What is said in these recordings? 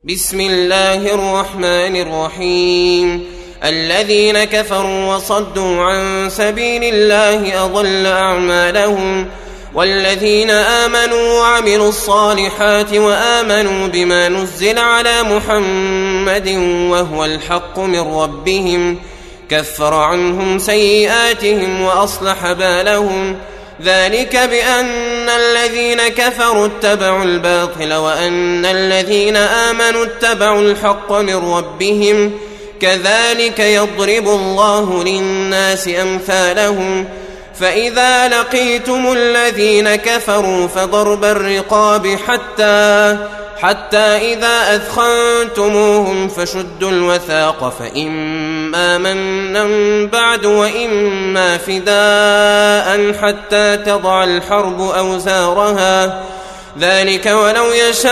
بسم الله الرحمن الرحيم. الذين كفروا وصدوا عن سبيل الله أضل أعمالهم، والذين آمنوا وعملوا الصالحات وآمنوا بما نزل على محمد وهو الحق من ربهم كفر عنهم سيئاتهم وأصلح بالهم. ذلك بأن الذين كفروا اتبعوا الباطل وأن الذين آمنوا اتبعوا الحق من ربهم، كذلك يضرب الله للناس أمثالهم. فإذا لقيتم الذين كفروا فضرب الرقاب حتى إذا أثخنتموهم فشدوا الوثاق، فإما منا بعد وإما فداء حتى تضع الحرب أوزارها. ذلك ولو يشاء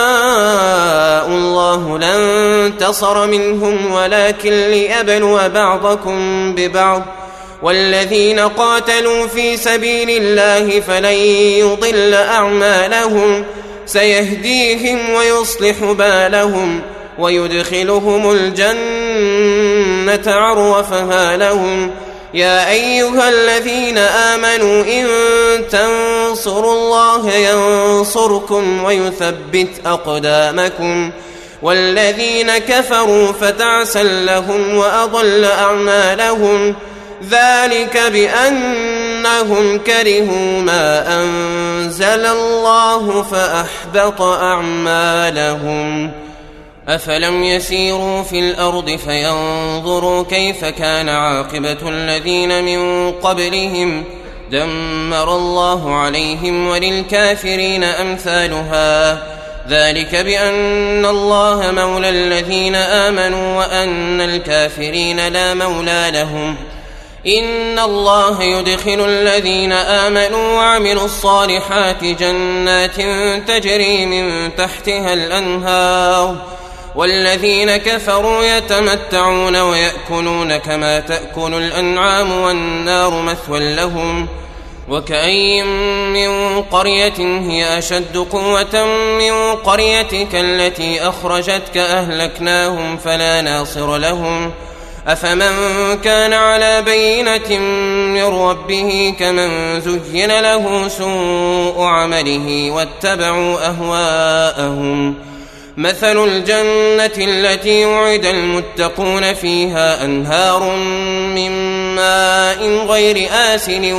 الله لانتصر منهم ولكن ليبلو بعضكم ببعض. والذين قاتلوا في سبيل الله فلن يضل أعمالهم، سيهديهم ويصلح بالهم ويدخلهم الجنة عرفها لهم. يا أيها الذين آمنوا إن تنصروا الله ينصركم ويثبت أقدامكم. والذين كفروا فتعسا لهم وأضل أعمالهم، ذلك بأنهم كرهوا ما أنزل الله فأحبط أعمالهم. أفلم يسيروا في الأرض فينظروا كيف كان عاقبة الذين من قبلهم، دمر الله عليهم وللكافرين أمثالها. ذلك بأن الله مولى الذين آمنوا وأن الكافرين لا مولى لهم. إن الله يدخل الذين آمنوا وعملوا الصالحات جنات تجري من تحتها الأنهار، والذين كفروا يتمتعون ويأكلون كما تأكل الأنعام والنار مثوى لهم. وكأين من قرية هي أشد قوة من قريتك التي أخرجتك أهلكناهم فلا ناصر لهم. أفمن كان على بينة من ربه كمن زين له سوء عمله واتبعوا أهواءهم. مثل الجنة التي وعد المتقون فيها أنهار من ماء غير آسن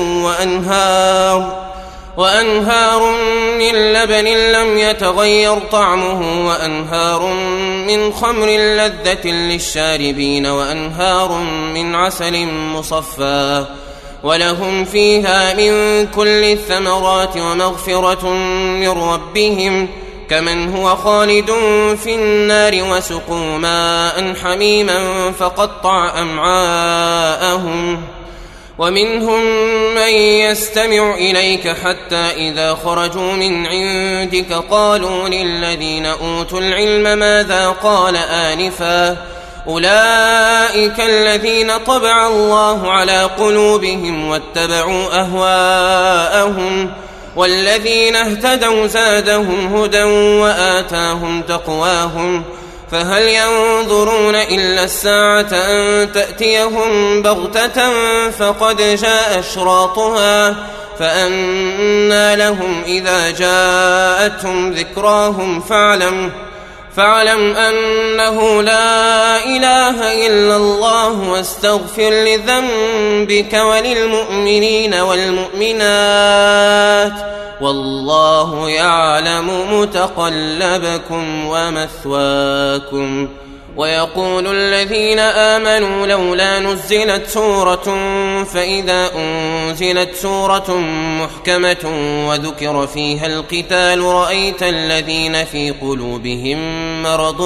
وأنهار من لبن لم يتغير طعمه وأنهار من خمر لذة للشاربين وأنهار من عسل مصفى، ولهم فيها من كل الثمرات ومغفرة من ربهم، كمن هو خالد في النار وسقوا ماء حميما فقطع أمعاءهم. ومنهم من يستمع إليك حتى إذا خرجوا من عندك قالوا للذين أوتوا العلم ماذا قال آنفا، أولئك الذين طبع الله على قلوبهم واتبعوا أهواءهم. والذين اهتدوا زادهم هدى وآتاهم تقواهم. فهل ينظرون إلا الساعة أن تأتيهم بغتة فقد جاء أشراطها، فأنى لهم إذا جاءتهم ذكراهم. فاعلم أنه لا إله إلا الله واستغفر لذنبك وللمؤمنين والمؤمنات، والله يعلم متقلبكم ومثواكم. ويقول الذين آمنوا لولا نزلت سورة، فإذا أنزلت سورة محكمة وذكر فيها القتال رأيت الذين في قلوبهم مرض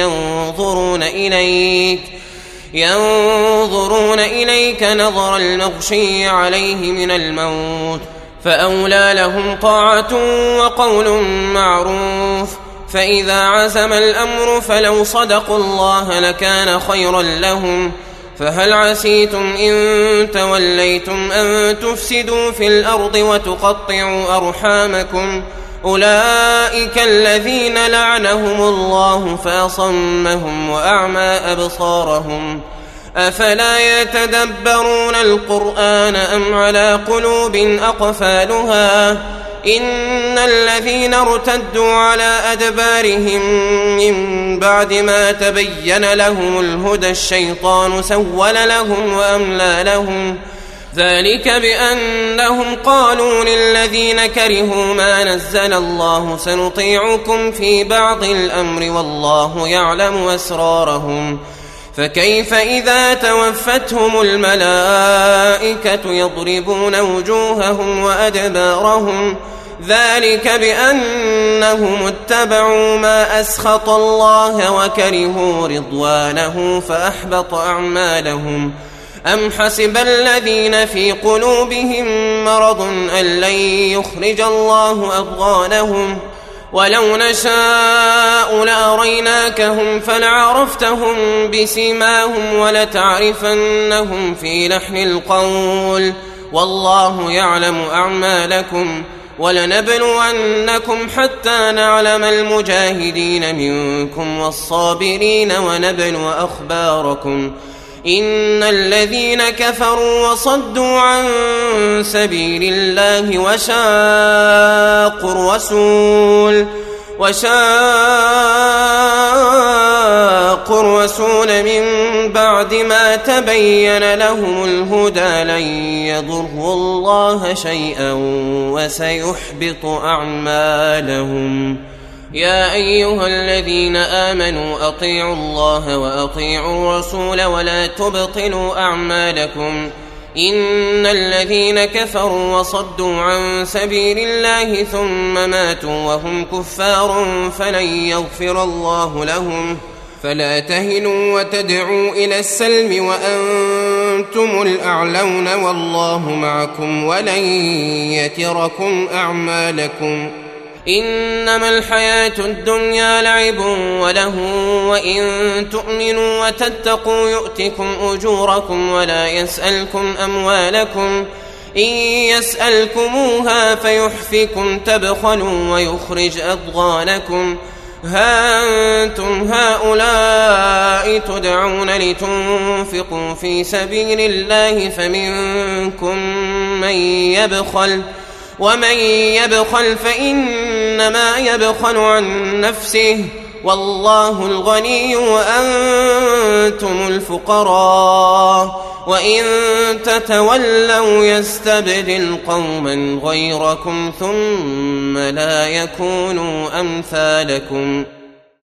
ينظرون إليك نظر المغشي عليه من الموت، فأولى لهم طاعة وقول معروف. فإذا عزم الأمر فلو صدقوا الله لكان خيرا لهم. فهل عسيتم إن توليتم أن تفسدوا في الأرض وتقطعوا أرحامكم؟ أولئك الذين لعنهم الله فأصمهم وأعمى أبصارهم أفلا يتدبرون القرآن أم على قلوب أقفالها إن الذين ارتدوا على أدبارهم من بعد ما تبين لهم الهدى الشيطان سول لهم وأملى لهم ذلك بأنهم قالوا للذين كرهوا ما نزل الله سنطيعكم في بعض الأمر والله يعلم أسرارهم فكيف إذا توفتهم الملائكة يضربون وجوههم وأدبارهم ذلك بأنهم اتبعوا ما أسخط الله وكرهوا رضوانه فأحبط أعمالهم أم حسب الذين في قلوبهم مرض أن لن يخرج الله أضغانهم ولو نشاء لأريناكهم فلعرفتهم بسيماهم ولتعرفنهم في لحن القول والله يعلم أعمالكم ولنبلونكم حتى نعلم المجاهدين منكم والصابرين ونبلو أخباركم إن الذين كفروا وصدوا عن سبيل الله وشاقوا الرسول من بعد ما تبين لهم الهدى لن يضروا الله شيئا وسيحبط أعمالهم يا أيها الذين آمنوا أطيعوا الله وأطيعوا الرسول ولا تبطلوا أعمالكم إن الذين كفروا وصدوا عن سبيل الله ثم ماتوا وهم كفار فلن يغفر الله لهم فلا تهنوا وتدعوا إلى السلم وأنتم الأعلون والله معكم ولن يتركم أعمالكم إنما الحياة الدنيا لعب وله وإن تؤمنوا وتتقوا يؤتكم أجوركم ولا يسألكم أموالكم إن يسألكموها فيحفكم تبخلوا ويخرج أضغانكم ها أنتم هؤلاء تدعون لتنفقوا في سبيل الله فمنكم من يبخل ومن يبخل فإنما يبخل عن نفسه والله الغني وأنتم الفقراء وإن تتولوا يستبدل قوما غيركم ثم لا يكونوا أمثالكم